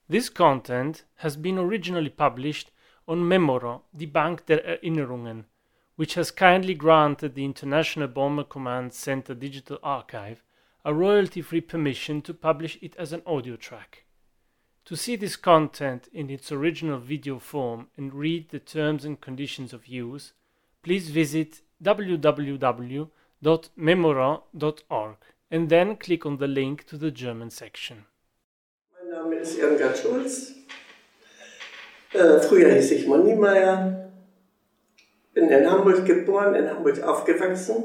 This content has been originally published on Memoro, die Bank der Erinnerungen, which has kindly granted the International Bomber Command Center Digital Archive a royalty-free permission to publish it as an audio track. To see this content in its original video form and read the terms and conditions of use, please visit www.memora.org and then click on the link to the German section. Mein Name ist Irmgard Schulz. Früher hieß ich Monniemeyer. Bin in Hamburg geboren, in Hamburg aufgewachsen.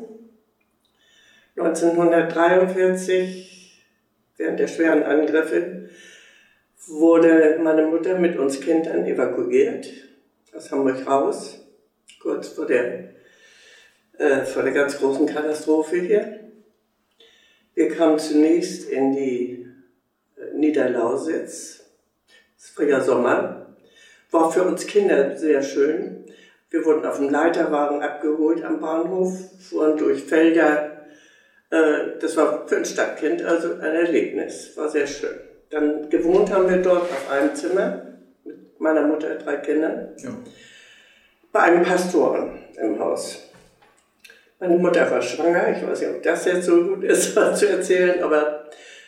1943, während der schweren Angriffe, wurde meine Mutter mit uns Kindern evakuiert aus Hamburg raus, kurz vor der ganz großen Katastrophe hier. Wir kamen zunächst in die Niederlausitz, das war ja Sommer, war für uns Kinder sehr schön. Wir wurden auf dem Leiterwagen abgeholt am Bahnhof, fuhren durch Felder. Das war für ein Stadtkind also ein Erlebnis, war sehr schön. Dann gewohnt haben wir dort auf einem Zimmer mit meiner Mutter, 3 Kindern, ja, bei einem Pastoren im Haus. Meine Mutter war schwanger, ich weiß nicht, ob das jetzt so gut ist, was zu erzählen, aber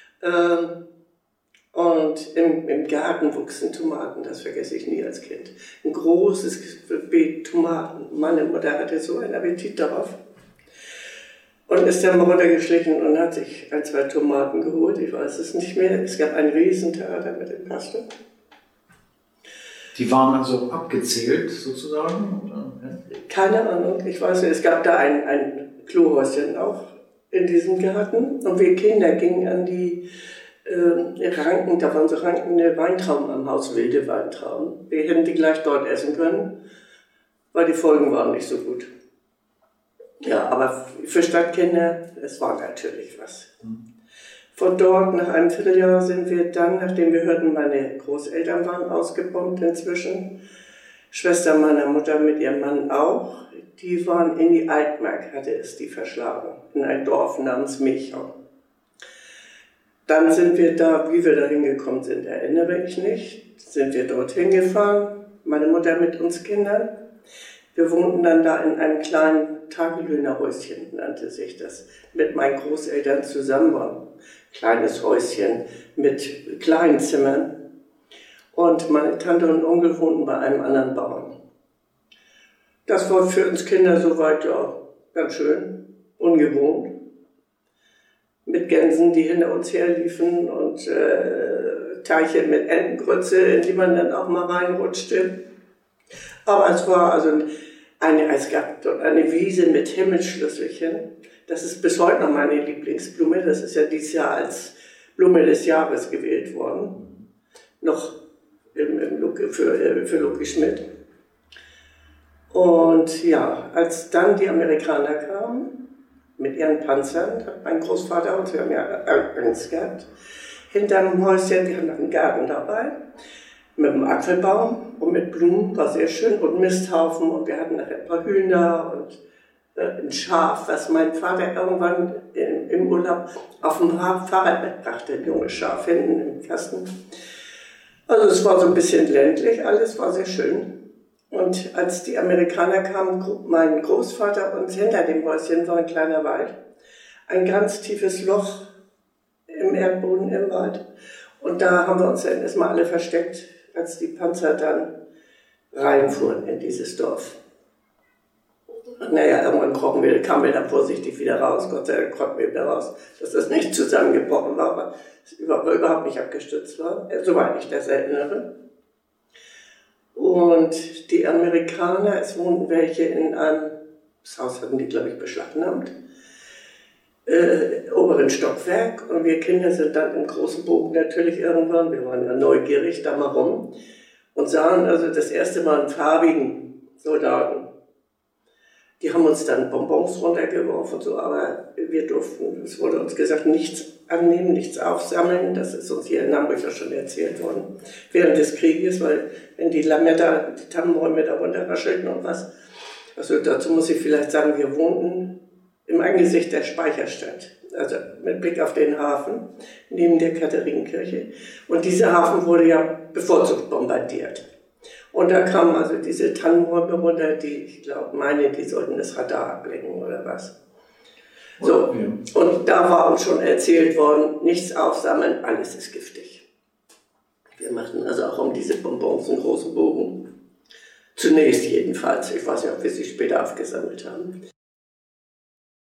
und im Garten wuchsen Tomaten, das vergesse ich nie als Kind. Ein großes Beet Tomaten. Meine Mutter hatte so einen Appetit darauf. Und ist dann mal runtergeschlichen und hat sich 1, 2 Tomaten geholt, ich weiß es nicht mehr. Es gab einen Riesentheater mit dem Pastor. Die waren also abgezählt sozusagen? Oder? Keine Ahnung, ich weiß nicht. Es gab da ein Klohäuschen auch in diesem Garten. Und wir Kinder gingen an die Ranken, da waren so rankende Weintrauben am Haus, wilde Weintrauben. Wir hätten die gleich dort essen können, weil die Folgen waren nicht so gut. Ja, aber für Stadtkinder, es war natürlich was. Von dort, nach einem Vierteljahr, sind wir dann, nachdem wir hörten, meine Großeltern waren ausgebombt inzwischen, Schwester meiner Mutter mit ihrem Mann auch, die waren in die Altmark, hatte es die verschlagen, in ein Dorf namens Milchau. Dann sind wir da, wie wir da hingekommen sind, erinnere ich nicht, sind wir dorthin gefahren, meine Mutter mit uns Kindern. Wir wohnten dann da in einem kleinen Tagelöhnerhäuschen, nannte sich das, mit meinen Großeltern zusammen. War ein kleines Häuschen mit kleinen Zimmern. Und meine Tante und Onkel wohnten bei einem anderen Bauern. Das war für uns Kinder soweit ja ganz schön, ungewohnt. Mit Gänsen, die hinter uns herliefen und Teiche mit Entengrütze, in die man dann auch mal reinrutschte. Aber es war also es gab dort eine Wiese mit Himmelsschlüsselchen. Das ist bis heute noch meine Lieblingsblume. Das ist ja dieses Jahr als Blume des Jahres gewählt worden. Noch für Loki Schmidt. Und ja, als dann die Amerikaner kamen, mit ihren Panzern, hat mein Großvater uns, wir haben ja Angst gehabt, hinterm Häuschen, wir hatten einen Garten dabei, mit einem Apfelbaum und mit Blumen, war sehr schön, und Misthaufen, und wir hatten nachher ein paar Hühner und ein Schaf, was mein Vater irgendwann im Urlaub auf dem Fahrrad mitbrachte, ein junges Schaf hinten im Kasten. Also es war so ein bisschen ländlich, alles war sehr schön. Und als die Amerikaner kamen, mein Großvater, und hinter dem Häuschen war ein kleiner Wald, ein ganz tiefes Loch im Erdboden im Wald. Und da haben wir uns dann erstmal alle versteckt, als die Panzer dann reinfuhren in dieses Dorf. Naja, irgendwann kamen wir dann vorsichtig wieder raus. Gott sei Dank konnten wir wieder raus, dass das nicht zusammengebrochen war, aber es überhaupt nicht abgestürzt war, soweit ich das erinnere. Und die Amerikaner, es wohnten welche in einem, das Haus hatten die, glaube ich, beschlagnahmt, oberen Stockwerk, und wir Kinder sind dann im großen Bogen natürlich irgendwann, wir waren ja neugierig, da mal rum, und sahen also das erste Mal einen farbigen Soldaten. Die haben uns dann Bonbons runtergeworfen, so, aber wir durften, es wurde uns gesagt, nichts annehmen, nichts aufsammeln. Das ist uns hier in Hamburg ja schon erzählt worden, während des Krieges, weil wenn die Lametta, die Tannenbäume da runterraschelten und was. Also dazu muss ich vielleicht sagen, wir wohnten im Angesicht der Speicherstadt. also mit Blick auf den Hafen, neben der Katharinenkirche. Und dieser Hafen wurde ja bevorzugt bombardiert. Und da kamen also diese Tannenbäume runter, die, ich glaube, die sollten das Radar ablenken oder was. So, und da war uns schon erzählt worden, nichts aufsammeln, alles ist giftig. Wir machten also auch um diese Bonbons einen großen Bogen. Zunächst jedenfalls. Ich weiß nicht, ob wir sie später aufgesammelt haben.